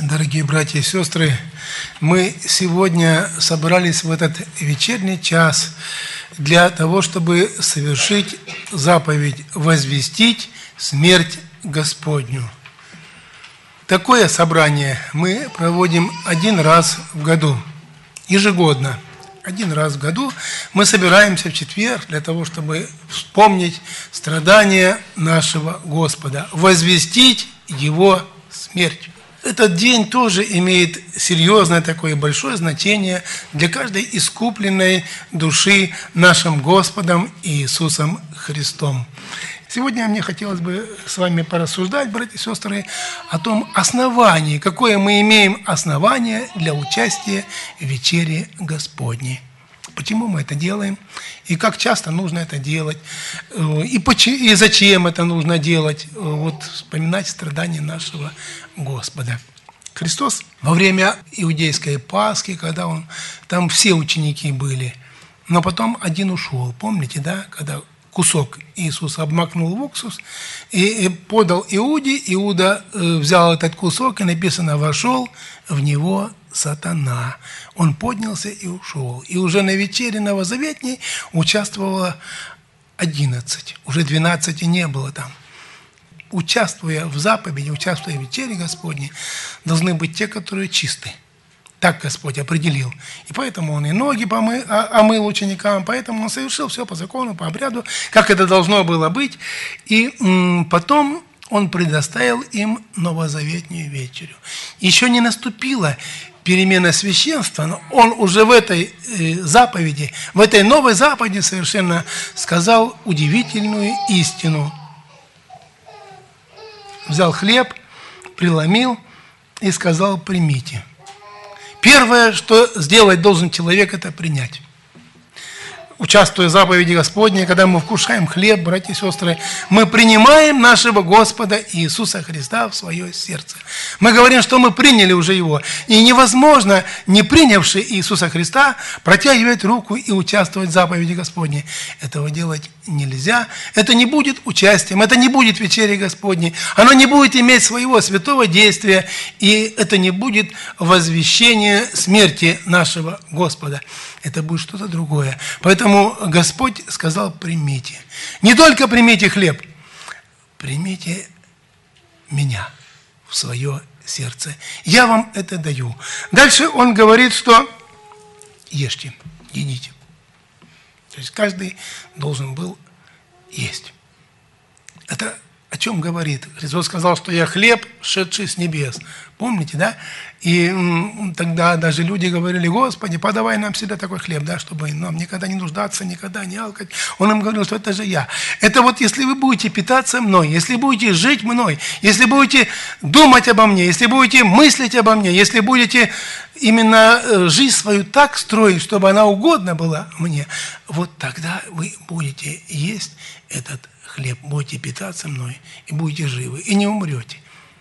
Дорогие братья и сестры, мы сегодня собрались в этот вечерний час для того, чтобы совершить заповедь «Возвестить смерть Господню». Такое собрание мы проводим один раз в году, ежегодно. Один раз в году мы собираемся в четверг для того, чтобы вспомнить страдания нашего Господа, возвестить Его смерть. Этот день тоже имеет серьезное такое большое значение для каждой искупленной души нашим Господом Иисусом Христом. Сегодня мне хотелось бы с вами порассуждать, братья и сестры, о том основании, какое мы имеем основание для участия в вечере Господней. Почему мы это делаем, и как часто нужно это делать, и зачем это нужно делать, вспоминать страдания нашего Господа. Христос во время иудейской Пасхи, когда там все ученики были, но потом один ушел, помните, да, когда кусок Иисус обмакнул в уксус и подал Иуде, Иуда взял этот кусок, и написано, вошел в него сатана. Он поднялся и ушел. И уже на вечере новозаветней участвовало 11, уже 12 не было там. Участвуя в заповеди, участвуя в вечере Господней, должны быть те, которые чисты. Так Господь определил. И поэтому Он и ноги омыл ученикам, поэтому Он совершил все по закону, по обряду, как это должно было быть. И потом Он предоставил им новозаветнюю вечерю. Еще не наступила перемена священства, но Он уже в этой заповеди, в этой новой заповеди совершенно сказал удивительную истину. Взял хлеб, преломил и сказал, примите. Первое, что сделать должен человек, это принять. Участвуя в заповеди Господней, когда мы вкушаем хлеб, братья и сестры, мы принимаем нашего Господа Иисуса Христа в свое сердце. Мы говорим, что мы приняли уже Его. И невозможно, не принявший Иисуса Христа, протягивать руку и участвовать в заповеди Господней. Этого делать нельзя. Это не будет участием, это не будет вечерей Господней. Оно не будет иметь своего святого действия, и это не будет возвещение смерти нашего Господа. Это будет что-то другое. Поэтому Господь сказал, примите. Не только примите хлеб, примите меня в свое сердце. Я вам это даю. Дальше Он говорит, что ешьте, едите. То есть каждый должен был есть. Это о чем говорит? Христос сказал, что я хлеб, шедший с небес. Помните, да? И тогда даже люди говорили, Господи, подавай нам всегда такой хлеб, да, чтобы нам никогда не нуждаться, никогда не алкать. Он им говорил, что это же я. Это вот если вы будете питаться мной, если будете жить мной, если будете думать обо мне, если будете мыслить обо мне, если будете именно жизнь свою так строить, чтобы она угодна была мне, вот тогда вы будете есть этот хлеб, будете питаться мной и будете живы, и не умрете.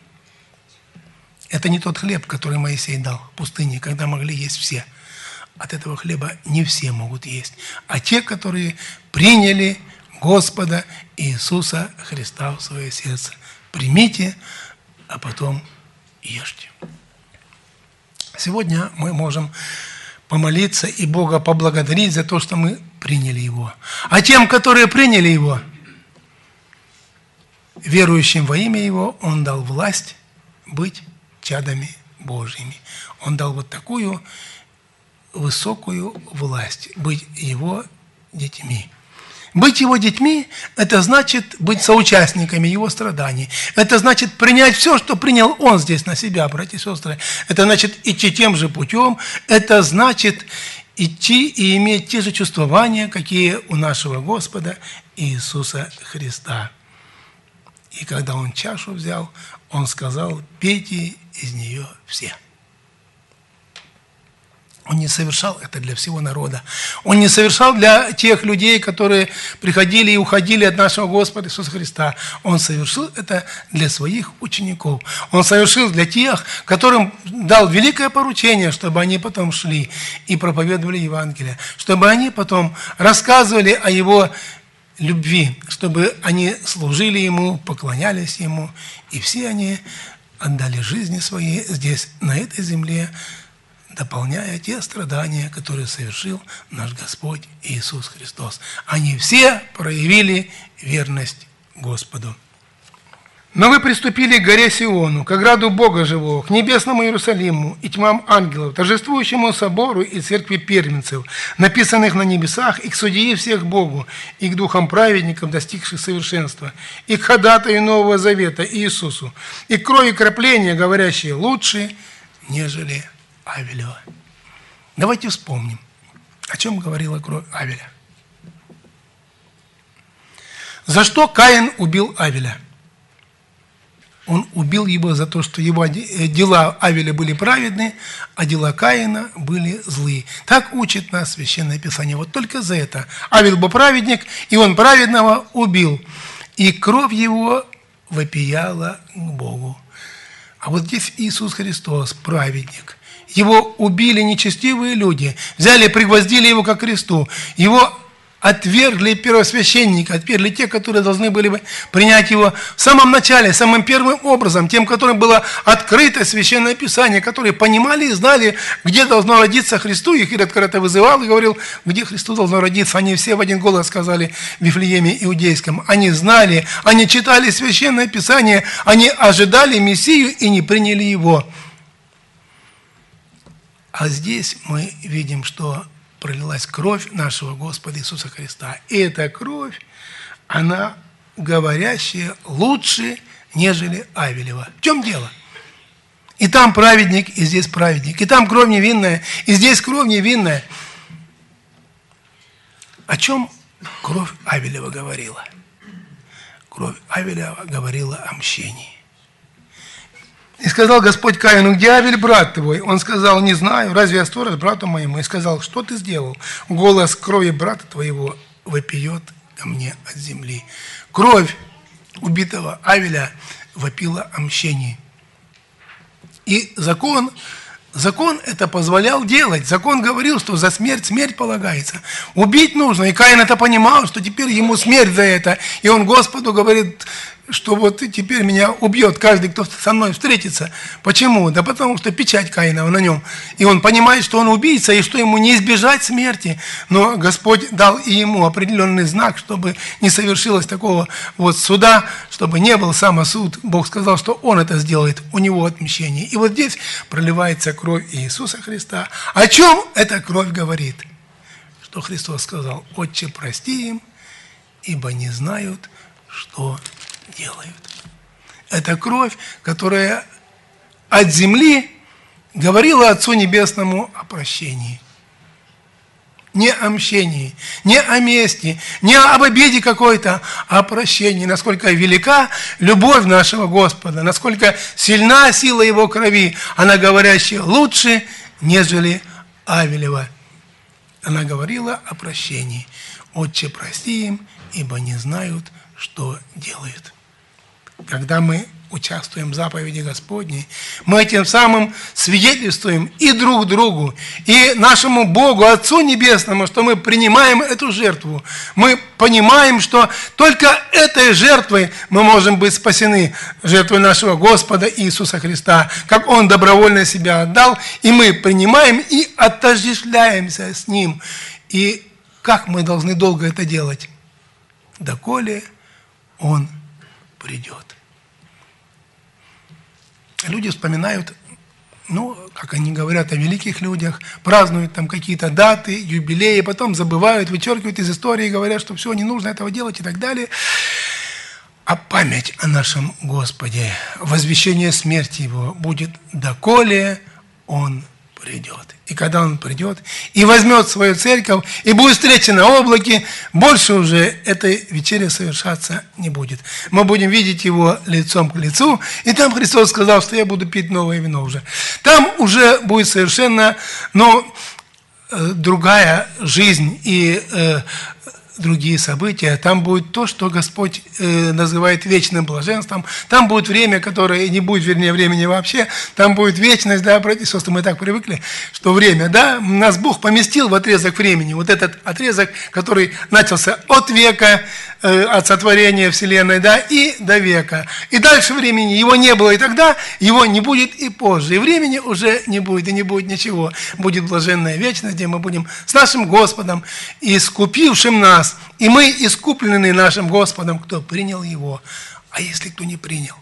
Это не тот хлеб, который Моисей дал в пустыне, когда могли есть все. От этого хлеба не все могут есть. А те, которые приняли Господа Иисуса Христа в свое сердце. Примите, а потом ешьте. Сегодня мы можем помолиться и Бога поблагодарить за то, что мы приняли Его. А тем, которые приняли Его, верующим во имя Его, Он дал власть быть чадами Божьими. Он дал вот такую высокую власть, быть Его детьми. Быть Его детьми – это значит быть соучастниками Его страданий. Это значит принять все, что принял Он здесь на себя, братья и сестры. Это значит идти тем же путем. Это значит идти и иметь те же чувствования, какие у нашего Господа Иисуса Христа. И когда Он чашу взял, Он сказал, пейте из нее все. Он не совершал это для всего народа. Он не совершал для тех людей, которые приходили и уходили от нашего Господа Иисуса Христа. Он совершил это для своих учеников. Он совершил для тех, которым дал великое поручение, чтобы они потом шли и проповедовали Евангелие, чтобы они потом рассказывали о Его любви, чтобы они служили Ему, поклонялись Ему. И все они отдали жизни свои здесь, на этой земле, дополняя те страдания, которые совершил наш Господь Иисус Христос. Они все проявили верность Господу. Но вы приступили к горе Сиону, к ограду Бога живого, к небесному Иерусалиму и тьмам ангелов, торжествующему собору и церкви первенцев, написанных на небесах, и к судьи всех Богу, и к духам праведников, достигших совершенства, и к ходатаю Нового Завета Иисусу, и к крови кропления, говорящей лучше, нежели Авелева. Давайте вспомним, о чем говорила кровь Авеля. За что Каин убил Авеля? Он убил его за то, что его дела Авеля были праведны, а дела Каина были злые. Так учит нас Священное Писание. Вот только за это. Авель был праведник, и он праведного убил. И кровь его вопияла к Богу. А вот здесь Иисус Христос, праведник. Его убили нечестивые люди, взяли, пригвоздили его ко кресту. Его отвергли первосвященника, отвергли те, которые должны были бы принять его в самом начале, самым первым образом, тем, которым было открыто Священное Писание, которые понимали и знали, где должно родиться Христу. Их Ирод когда-то вызывал и говорил, где Христу должно родиться. Они все в один голос сказали в Вифлееме Иудейском. Они знали, они читали Священное Писание, они ожидали Мессию и не приняли его. А здесь мы видим, что пролилась кровь нашего Господа Иисуса Христа. И эта кровь, она говорящая лучше, нежели Авелева. В чем дело? И там праведник, и здесь праведник. И там кровь невинная, и здесь кровь невинная. О чем кровь Авелева говорила? Кровь Авелева говорила о мщении. И сказал Господь Каину: где Авель, брат твой? Он сказал: не знаю, разве я сторож брату моему? И сказал: что ты сделал? Голос крови брата твоего вопиет ко мне от земли. Кровь убитого Авеля вопила о мщении. И закон это позволял делать. Закон говорил, что за смерть полагается. Убить нужно. И Каин это понимал, что теперь ему смерть за это. И он Господу говорит, что вот теперь меня убьет каждый, кто со мной встретится. Почему? Да потому что печать Каинова на нем. И он понимает, что он убийца, и что ему не избежать смерти. Но Господь дал и ему определенный знак, чтобы не совершилось такого вот суда, чтобы не был самосуд. Бог сказал, что он это сделает, у него отмщение. И вот здесь проливается кровь Иисуса Христа. О чем эта кровь говорит? Что Христос сказал: «Отче, прости им, ибо не знают, что делают». Это кровь, которая от земли говорила Отцу Небесному о прощении. Не о мщении, не о мести, не об обиде какой-то, а о прощении. Насколько велика любовь нашего Господа, насколько сильна сила Его крови, она говорящая лучше, нежели Авелева. Она говорила о прощении. «Отче, прости им, ибо не знают, что делают». Когда мы участвуем в заповеди Господней, мы тем самым свидетельствуем и друг другу, и нашему Богу, Отцу Небесному, что мы принимаем эту жертву. Мы понимаем, что только этой жертвой мы можем быть спасены, жертвой нашего Господа Иисуса Христа, как Он добровольно себя отдал, и мы принимаем и отождествляемся с Ним. И как мы должны долго это делать? Доколе Он придет. Люди вспоминают, как они говорят о великих людях, празднуют там какие-то даты, юбилеи, потом забывают, вычеркивают из истории, говорят, что все, не нужно этого делать и так далее. А память о нашем Господе, возвещение смерти Его будет, доколе Он придет. И когда Он придет и возьмет свою церковь, и будет встречен на облаке, больше уже этой вечери совершаться не будет. Мы будем видеть Его лицом к лицу, и там Христос сказал, что я буду пить новое вино уже. Там уже будет совершенно, другая жизнь и другие события. Там будет то, что Господь называет вечным блаженством. Там будет время, которое не будет, времени вообще. Там будет вечность, да, братья и сестры, мы так привыкли, что время, да, нас Бог поместил в отрезок времени. Вот этот отрезок, который начался от века от сотворения Вселенной, да, и до века. И дальше времени его не было и тогда, его не будет и позже. И времени уже не будет, и не будет ничего. Будет блаженная вечность, где мы будем с нашим Господом, искупившим нас. И мы искуплены нашим Господом, кто принял его. А если кто не принял?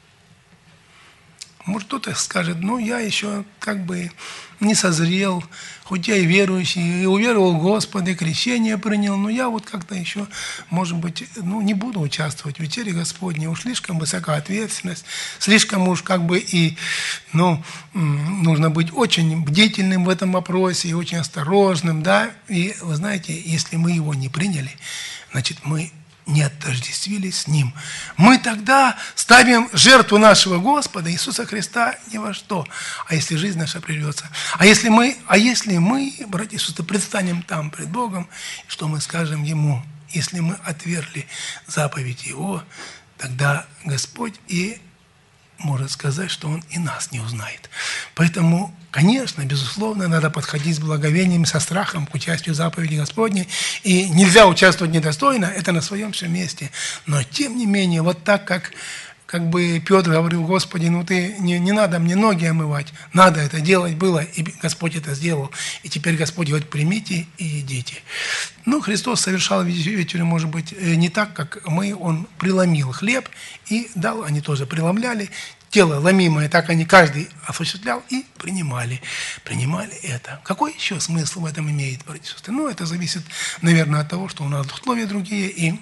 Может, кто-то скажет, ну, я еще как бы не созрел, хоть я и верующий, и уверовал в Господа, и крещение принял, но я вот как-то еще, может быть, ну, не буду участвовать в вечере Господней, уж слишком высока ответственность, слишком уж как бы и, ну, нужно быть очень бдительным в этом вопросе и очень осторожным, да, и вы знаете, если мы его не приняли, значит, мы не отождествились с Ним. Мы тогда ставим жертву нашего Господа Иисуса Христа ни во что. А если жизнь наша прервется? А если мы, братья и сестры, предстанем там пред Богом, что мы скажем Ему? Если мы отвергли заповедь Его, тогда Господь и может сказать, что Он и нас не узнает. Поэтому, конечно, безусловно, надо подходить с благоговением, со страхом к участию в заповеди Господней. И нельзя участвовать недостойно, это на своем все месте. Но, тем не менее, вот так, как бы Петр говорил: Господи, ну ты не надо мне ноги омывать, надо это делать было, и Господь это сделал. И теперь Господь говорит: примите и едите. Ну, Христос совершал вечерю, может быть, не так, как мы, Он преломил хлеб и дал, они тоже преломляли, тело ломимое, так они каждый осуществлял и принимали это. Какой еще смысл в этом имеет, братья и сестры? Ну, это зависит, наверное, от того, что у нас условия другие и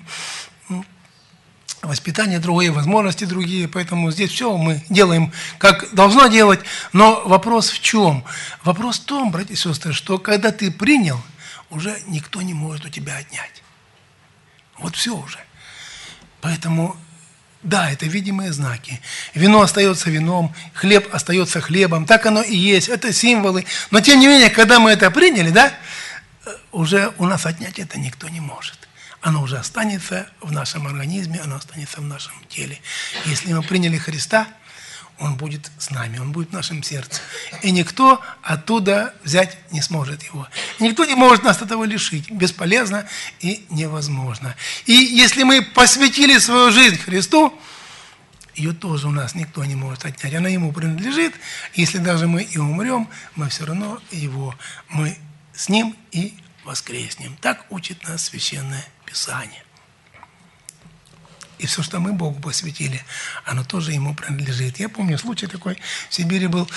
воспитание другое, возможности другие, поэтому здесь все мы делаем, как должно делать, но вопрос в чем? Вопрос в том, братья и сестры, что когда ты принял, уже никто не может у тебя отнять. Вот все уже. Поэтому, да, это видимые знаки. Вино остается вином, хлеб остается хлебом, так оно и есть, это символы. Но тем не менее, когда мы это приняли, да, уже у нас отнять это никто не может. Оно уже останется в нашем организме, оно останется в нашем теле. Если мы приняли Христа, Он будет с нами, Он будет в нашем сердце. И никто оттуда взять не сможет Его. Никто не может нас этого лишить. Бесполезно и невозможно. И если мы посвятили свою жизнь Христу, ее тоже у нас никто не может отнять. Она Ему принадлежит. Если даже мы и умрем, мы все равно Его. Мы с Ним и воскреснем. Так учит нас Священное Писание. И все, что мы Богу посвятили, оно тоже Ему принадлежит. Я помню случай такой, в Сибири был.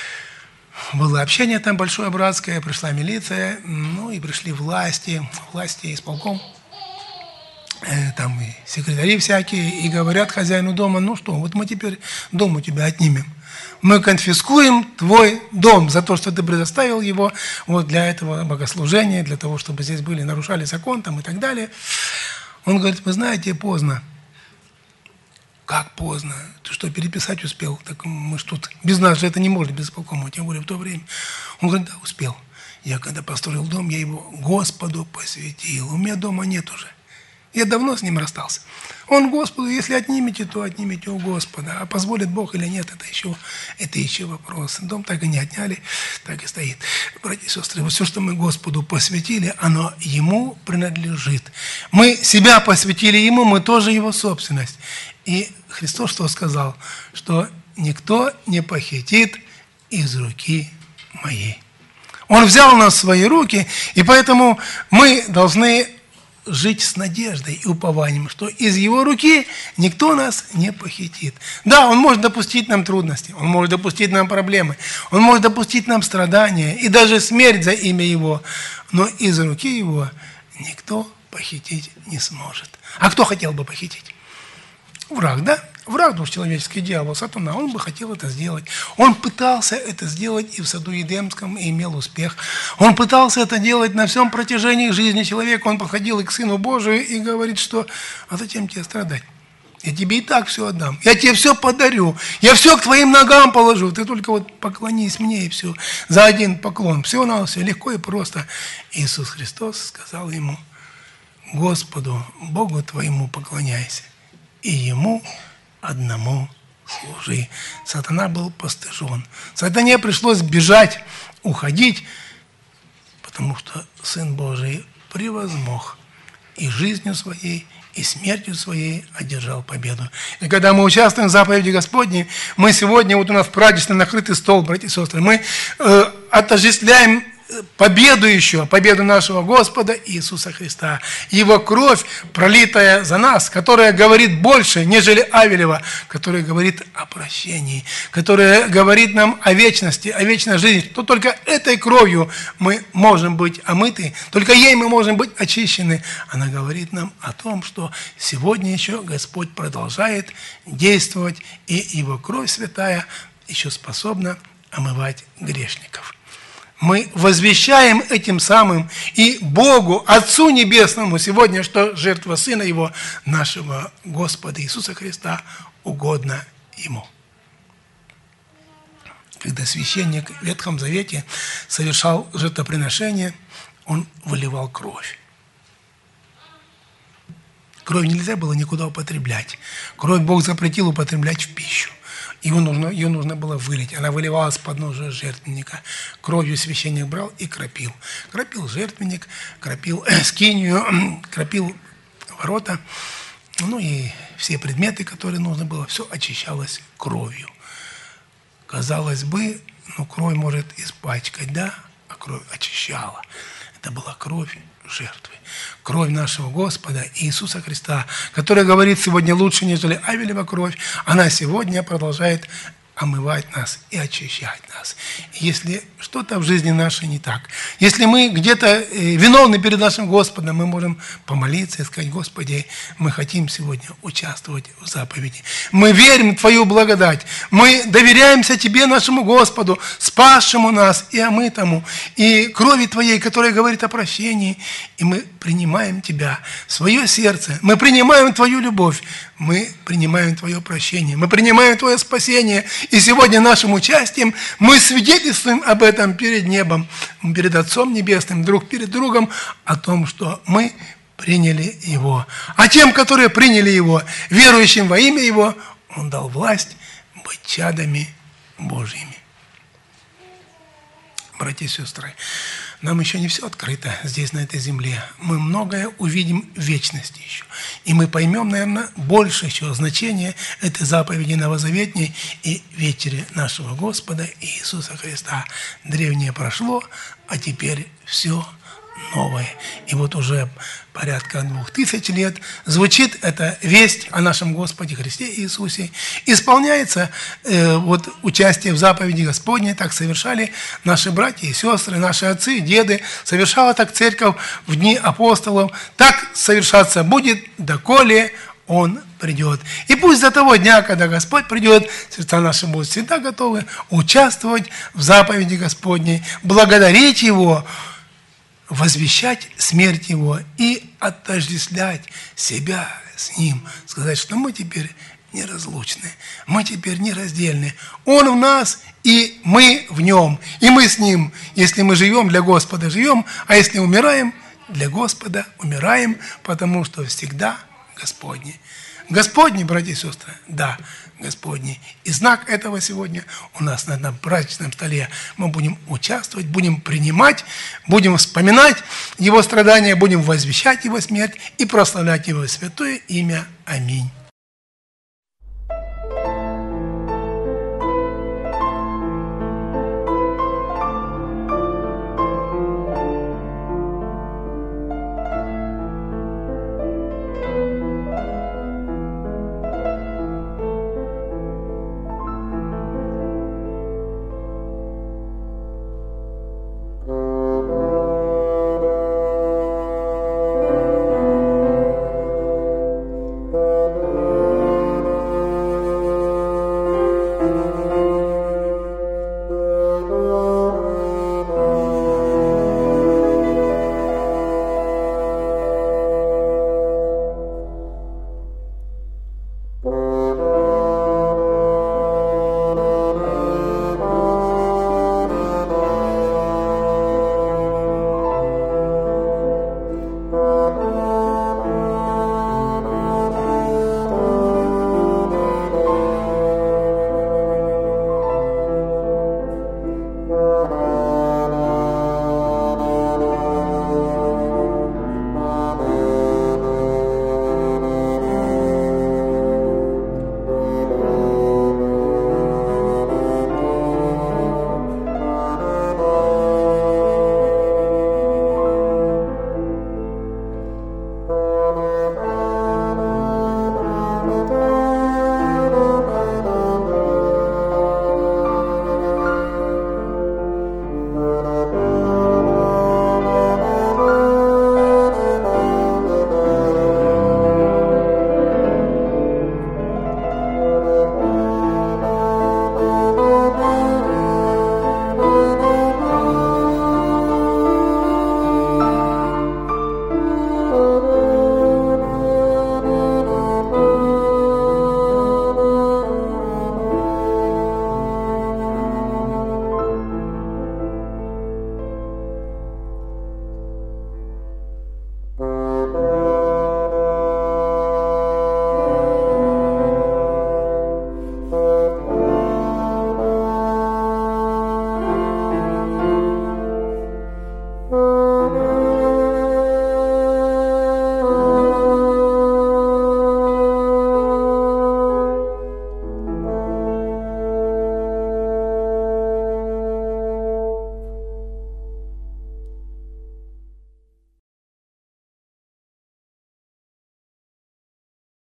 Было общение там большое братское, пришла милиция, ну и пришли власти исполком, там и секретари всякие, и говорят хозяину дома: ну что, вот мы теперь дом у тебя отнимем. Мы конфискуем твой дом за то, что ты предоставил его вот для этого богослужения, для того, чтобы здесь были, нарушали закон там и так далее. Он говорит: вы знаете, поздно. Как поздно? Ты что, переписать успел? Так мы ж тут, без нас же это не может, без исполкома, тем более в то время. Он говорит: да, успел. Я когда построил дом, я его Господу посвятил. У меня дома нет уже. Я давно с ним расстался. Он Господу, если отнимете, то отнимете у Господа. А позволит Бог или нет, это еще вопрос. Дом так и не отняли, так и стоит. Братья и сестры, вот все, что мы Господу посвятили, оно Ему принадлежит. Мы себя посвятили Ему, мы тоже Его собственность. И Христос что сказал? Что никто не похитит из руки моей. Он взял нас в свои руки, и поэтому мы должны жить с надеждой и упованием, что из Его руки никто нас не похитит. Да, Он может допустить нам трудности, Он может допустить нам проблемы, Он может допустить нам страдания и даже смерть за имя Его, но из руки Его никто похитить не сможет. А кто хотел бы похитить? Враг, да? Враг двухчеловеческий дьявол, сатана, он бы хотел это сделать. Он пытался это сделать и в саду Эдемском, и имел успех. Он пытался это делать на всем протяжении жизни человека. Он подходил и к Сыну Божию и говорит, что «а зачем тебе страдать? Я тебе и так все отдам. Я тебе все подарю. Я все к твоим ногам положу. Ты только вот поклонись мне и все. За один поклон. Все на все легко и просто». Иисус Христос сказал ему: «Господу, Богу твоему поклоняйся, и Ему одному служи». Сатана был постыжен. Сатане пришлось бежать, уходить, потому что Сын Божий превозмог и жизнью своей, и смертью своей одержал победу. И когда мы участвуем в заповеди Господней, мы сегодня, вот у нас празднично накрытый стол, братья и сестры, мы отождествляем победу нашего Господа Иисуса Христа. Его кровь, пролитая за нас, которая говорит больше, нежели Авелева, которая говорит о прощении, которая говорит нам о вечности, о вечной жизни, то только этой кровью мы можем быть омыты, только ей мы можем быть очищены. Она говорит нам о том, что сегодня еще Господь продолжает действовать, и Его кровь святая еще способна омывать грешников. Мы возвещаем этим самым и Богу, Отцу Небесному сегодня, что жертва Сына Его, нашего Господа Иисуса Христа, угодна Ему. Когда священник в Ветхом Завете совершал жертвоприношение, он выливал кровь. Кровь нельзя было никуда употреблять. Кровь Бог запретил употреблять в пищу. Ее нужно было вылить. Она выливалась с подножия жертвенника. Кровью священник брал и кропил. Кропил жертвенник, кропил скинию, кропил ворота. Ну и все предметы, которые нужно было, все очищалось кровью. Казалось бы, кровь может испачкать, да? А кровь очищала. Это была кровь жертвы. Кровь нашего Господа Иисуса Христа, которая говорит сегодня лучше, нежели Авелева кровь, она сегодня продолжает омывать нас и очищать нас. И если что-то в жизни нашей не так, если мы где-то виновны перед нашим Господом, мы можем помолиться и сказать: Господи, мы хотим сегодня участвовать в заповеди. Мы верим в Твою благодать. Мы доверяемся Тебе, нашему Господу, спасшему нас и омытому, и крови Твоей, которая говорит о прощении. И мы принимаем Тебя в свое сердце. Мы принимаем Твою любовь. Мы принимаем Твое прощение. Мы принимаем Твое спасение. И сегодня нашим участием мы свидетельствуем об этом перед небом, перед Отцом Небесным, друг перед другом, о том, что мы приняли Его. А тем, которые приняли Его, верующим во имя Его, Он дал власть быть чадами Божьими. Братья и сестры, нам еще не все открыто здесь, на этой земле. Мы многое увидим в вечности еще. И мы поймем, наверное, больше еще значение этой заповеди новозаветней и вечери нашего Господа Иисуса Христа. Древнее прошло, а теперь все новое. И вот уже порядка 2000 лет звучит эта весть о нашем Господе Христе Иисусе. Исполняется участие в заповеди Господней. Так совершали наши братья и сестры, наши отцы и деды. Совершала так церковь в дни апостолов. Так совершаться будет, доколе Он придет. И пусть до того дня, когда Господь придет, сердца наши будут всегда готовы участвовать в заповеди Господней, благодарить Его, возвещать смерть Его и отождествлять себя с Ним. Сказать, что мы теперь неразлучны, мы теперь нераздельны. Он в нас, и мы в Нем, и мы с Ним. Если мы живем для Господа, живем, а если умираем, для Господа умираем, потому что всегда Господний. Господний, братья и сестры, да, Господний. И знак этого сегодня у нас на этом праздничном столе. Мы будем участвовать, будем принимать, будем вспоминать Его страдания, будем возвещать Его смерть и прославлять Его святое имя. Аминь.